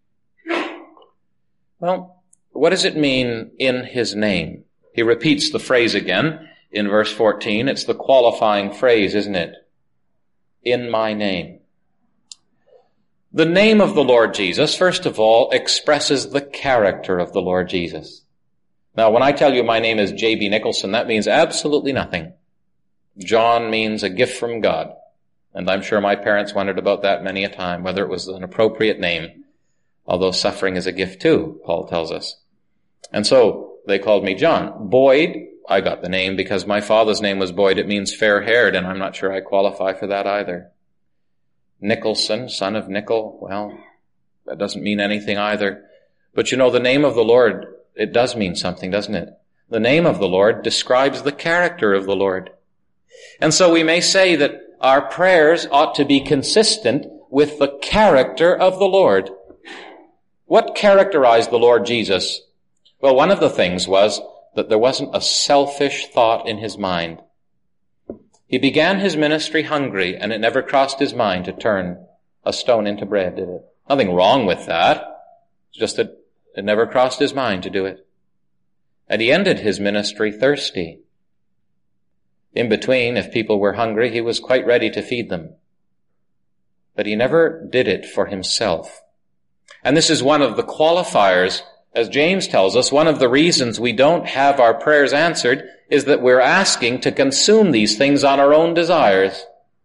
Speaker 1: Well, what does it mean in his name? He repeats the phrase again in verse fourteen. It's the qualifying phrase, isn't it? In my name. The name of the Lord Jesus, first of all, expresses the character of the Lord Jesus. Now, when I tell you my name is J B Nicholson, that means absolutely nothing. John means a gift from God. And I'm sure my parents wondered about that many a time, whether it was an appropriate name, although suffering is a gift too, Paul tells us. And so they called me John. Boyd, I got the name because my father's name was Boyd. It means fair-haired, and I'm not sure I qualify for that either. Nicholson, son of Nickel, well, that doesn't mean anything either. But you know, the name of the Lord, it does mean something, doesn't it? The name of the Lord describes the character of the Lord. And so we may say that our prayers ought to be consistent with the character of the Lord. What characterized the Lord Jesus? Well, one of the things was that there wasn't a selfish thought in his mind. He began his ministry hungry, and it never crossed his mind to turn a stone into bread, did it? Nothing wrong with that. It's just that it never crossed his mind to do it. And he ended his ministry thirsty. In between, if people were hungry, he was quite ready to feed them. But he never did it for himself. And this is one of the qualifiers, as James tells us, one of the reasons we don't have our prayers answered is that we're asking to consume these things on our own desires.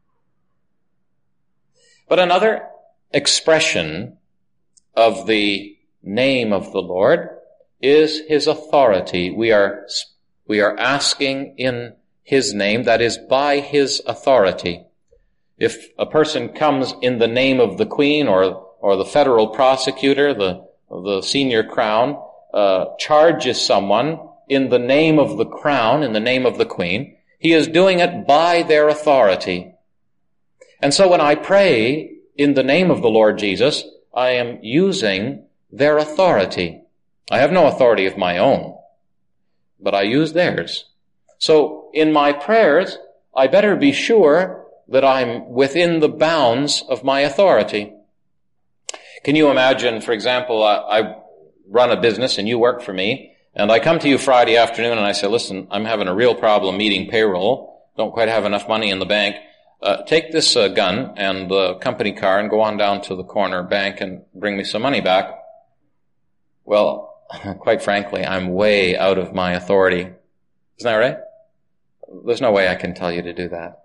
Speaker 1: But another expression of the name of the Lord is his authority. We are, we are asking in his name, that is, by his authority. If a person comes in the name of the Queen or or the federal prosecutor, the the senior crown, uh, charges someone in the name of the crown, in the name of the Queen, he is doing it by their authority. And so when I pray in the name of the Lord Jesus, I am using their authority. I have no authority of my own, but I use theirs. So in my prayers, I better be sure that I'm within the bounds of my authority. Can you imagine, for example, I, I run a business and you work for me, and I come to you Friday afternoon and I say, listen, I'm having a real problem meeting payroll, don't quite have enough money in the bank. Uh, take this uh, gun and the company car and go on down to the corner bank and bring me some money back. Well, quite frankly, I'm way out of my authority. Isn't that right? There's no way I can tell you to do that.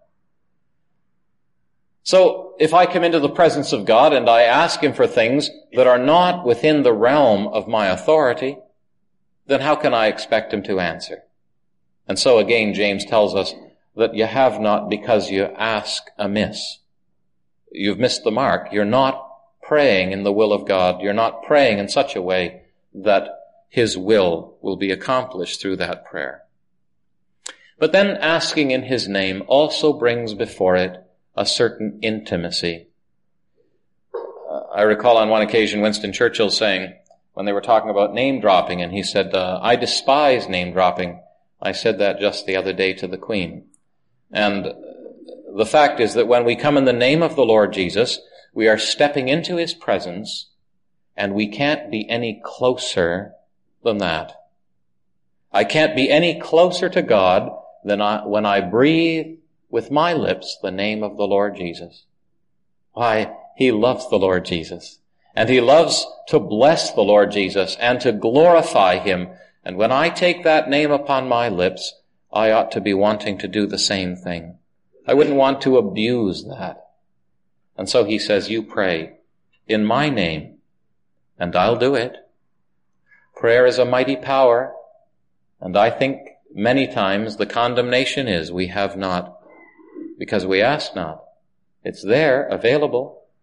Speaker 1: So, if I come into the presence of God and I ask him for things that are not within the realm of my authority, then how can I expect him to answer? And so again, James tells us that you have not because you ask amiss. You've missed the mark. You're not praying in the will of God. You're not praying in such a way that his will will be accomplished through that prayer. But then asking in his name also brings before it a certain intimacy. Uh, I recall on one occasion Winston Churchill saying, when they were talking about name dropping, and he said, uh, I despise name dropping. I said that just the other day to the Queen. And the fact is that when we come in the name of the Lord Jesus, we are stepping into his presence, and we can't be any closer than that. I can't be any closer to God than I, when I breathe with my lips the name of the Lord Jesus. Why, he loves the Lord Jesus. And he loves to bless the Lord Jesus and to glorify him. And when I take that name upon my lips, I ought to be wanting to do the same thing. I wouldn't want to abuse that. And so he says, you pray in my name, and I'll do it. Prayer is a mighty power, and I think many times the condemnation is we have not, because we ask not. It's there, available,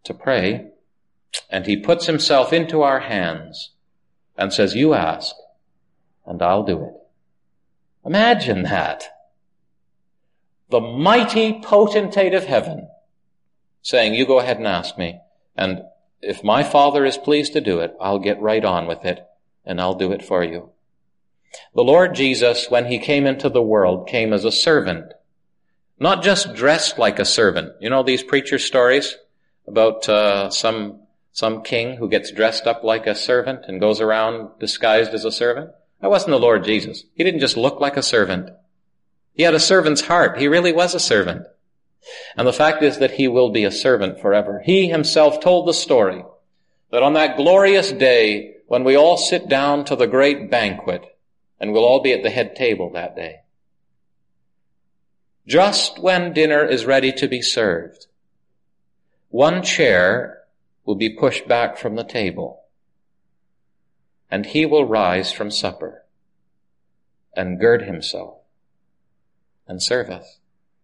Speaker 1: to pray, and he puts himself into our hands and says, you ask, and I'll do it. Imagine that. The mighty potentate of heaven saying, you go ahead and ask me, and if my Father is pleased to do it, I'll get right on with it, and I'll do it for you. The Lord Jesus, when he came into the world, came as a servant, not just dressed like a servant. You know these preacher stories about uh, some some king who gets dressed up like a servant and goes around disguised as a servant? That wasn't the Lord Jesus. He didn't just look like a servant. He had a servant's heart. He really was a servant. And the fact is that he will be a servant forever. He himself told the story that on that glorious day when we all sit down to the great banquet, and we'll all be at the head table that day, just when dinner is ready to be served, one chair will be pushed back from the table, and he will rise from supper and gird himself and serve us.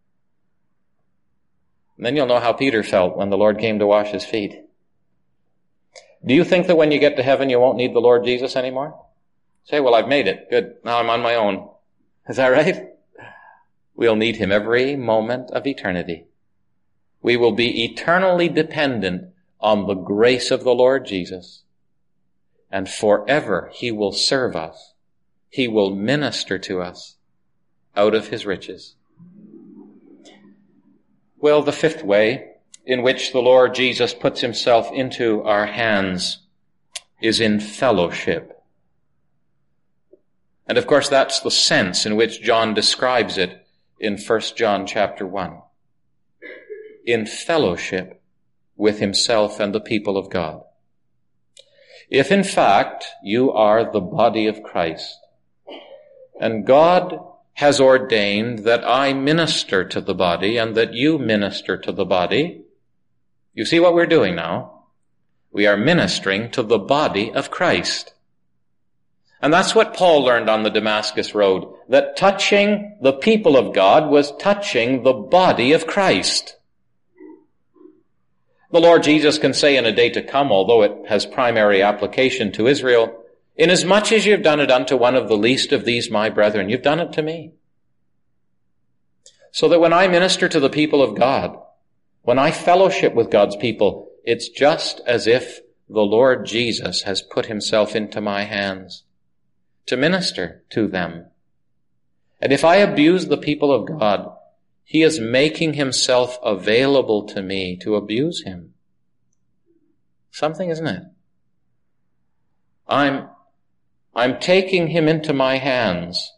Speaker 1: And then you'll know how Peter felt when the Lord came to wash his feet. Do you think that when you get to heaven you won't need the Lord Jesus anymore? Say, well, I've made it. Good. Now I'm on my own. Is that right? We'll need him every moment of eternity. We will be eternally dependent on the grace of the Lord Jesus. And forever he will serve us. He will minister to us out of his riches. Well, the fifth way in which the Lord Jesus puts himself into our hands is in fellowship. And of course, that's the sense in which John describes it in First John chapter one. In fellowship with himself and the people of God. If in fact you are the body of Christ, and God has ordained that I minister to the body and that you minister to the body, you see what we're doing now? We are ministering to the body of Christ. And that's what Paul learned on the Damascus Road, that touching the people of God was touching the body of Christ. The Lord Jesus can say in a day to come, although it has primary application to Israel, inasmuch as you've done it unto one of the least of these my brethren, you've done it to me. So that when I minister to the people of God, when I fellowship with God's people, it's just as if the Lord Jesus has put himself into my hands to minister to them. And if I abuse the people of God, he is making himself available to me to abuse him. Something, isn't it? I'm, I'm taking him into my hands.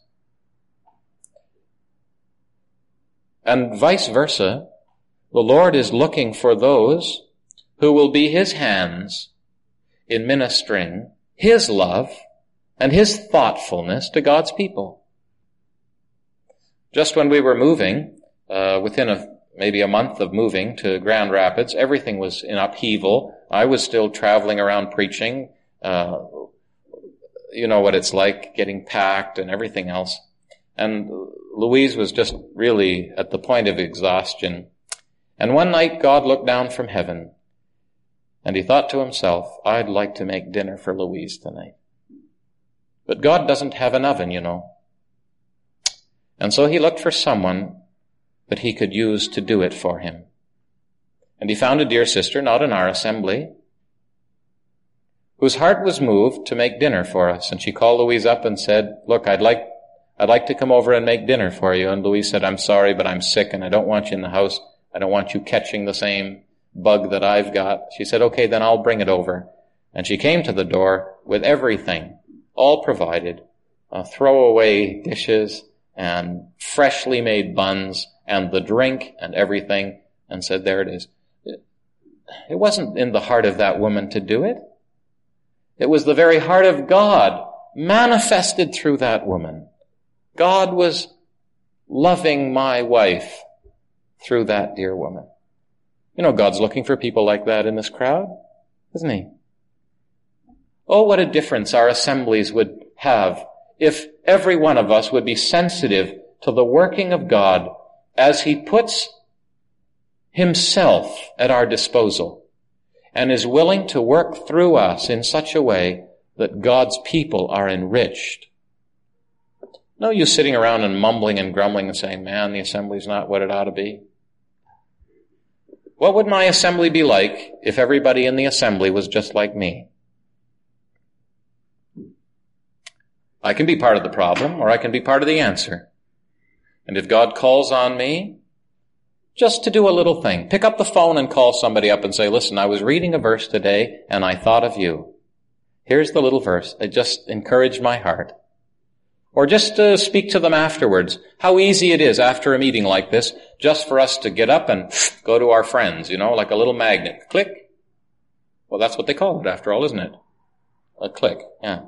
Speaker 1: And vice versa, the Lord is looking for those who will be his hands in ministering his love and his thoughtfulness to God's people. Just when we were moving, uh, within a, maybe a month of moving to Grand Rapids, everything was in upheaval. I was still traveling around preaching. Uh, you know what it's like, getting packed and everything else. And Louise was just really at the point of exhaustion. And one night God looked down from heaven and he thought to himself, I'd like to make dinner for Louise tonight. But God doesn't have an oven, you know. And so he looked for someone that he could use to do it for him. And he found a dear sister, not in our assembly, whose heart was moved to make dinner for us. And she called Louise up and said, look, I'd like I'd like to come over and make dinner for you. And Louise said, I'm sorry, but I'm sick and I don't want you in the house. I don't want you catching the same bug that I've got. She said, okay, then I'll bring it over. And she came to the door with everything, all provided, uh, throwaway dishes and freshly made buns and the drink and everything, and said, there it is. It, it wasn't in the heart of that woman to do it. It was the very heart of God manifested through that woman. God was loving my wife through that dear woman. You know, God's looking for people like that in this crowd, isn't he? Oh, what a difference our assemblies would have if every one of us would be sensitive to the working of God as he puts himself at our disposal. and is willing to work through us in such a way that God's people are enriched. No use sitting around and mumbling and grumbling and saying, man, the assembly's not what it ought to be. What would my assembly be like if everybody in the assembly was just like me? I can be part of the problem, or I can be part of the answer. And if God calls on me just to do a little thing, pick up the phone and call somebody up and say, listen, I was reading a verse today and I thought of you. Here's the little verse. It just encouraged my heart. Or just to speak to them afterwards. How easy it is after a meeting like this just for us to get up and go to our friends, you know, like a little magnet. Click. Well, that's what they call it after all, isn't it? A click, yeah.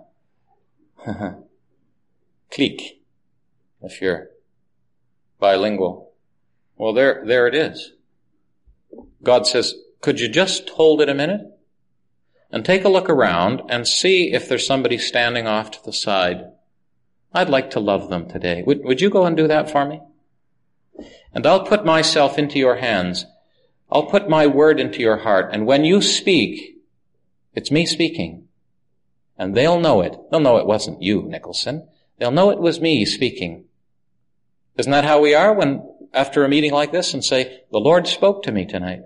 Speaker 1: Click, if you're bilingual. Well, there, there it is. God says, could you just hold it a minute? And take a look around and see if there's somebody standing off to the side. I'd like to love them today. Would, would you go and do that for me? And I'll put myself into your hands. I'll put my word into your heart. And when you speak, it's me speaking. And they'll know it. They'll know it wasn't you, Nicholson. They'll know it was me speaking. Isn't that how we are when, after a meeting like this, and say, the Lord spoke to me tonight?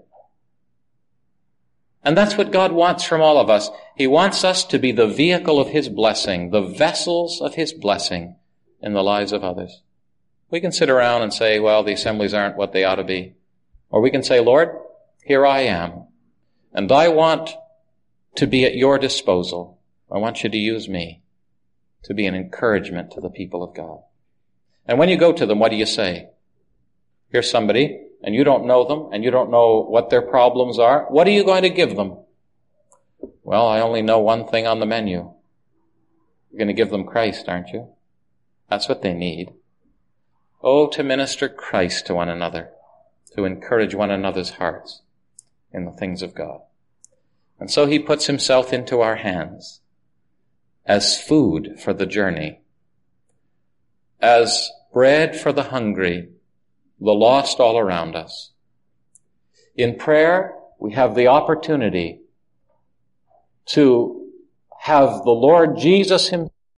Speaker 1: And that's what God wants from all of us. He wants us to be the vehicle of His blessing, the vessels of His blessing in the lives of others. We can sit around and say, well, the assemblies aren't what they ought to be. Or we can say, Lord, here I am, and I want to be at your disposal. I want you to use me to be an encouragement to the people of God. And when you go to them, what do you say? Here's somebody, and you don't know them, and you don't know what their problems are. What are you going to give them? Well, I only know one thing on the menu. You're going to give them Christ, aren't you? That's what they need. Oh, to minister Christ to one another, to encourage one another's hearts in the things of God. And so He puts Himself into our hands as food for the journey, as bread for the hungry, the lost all around us. In prayer, we have the opportunity to have the Lord Jesus Himself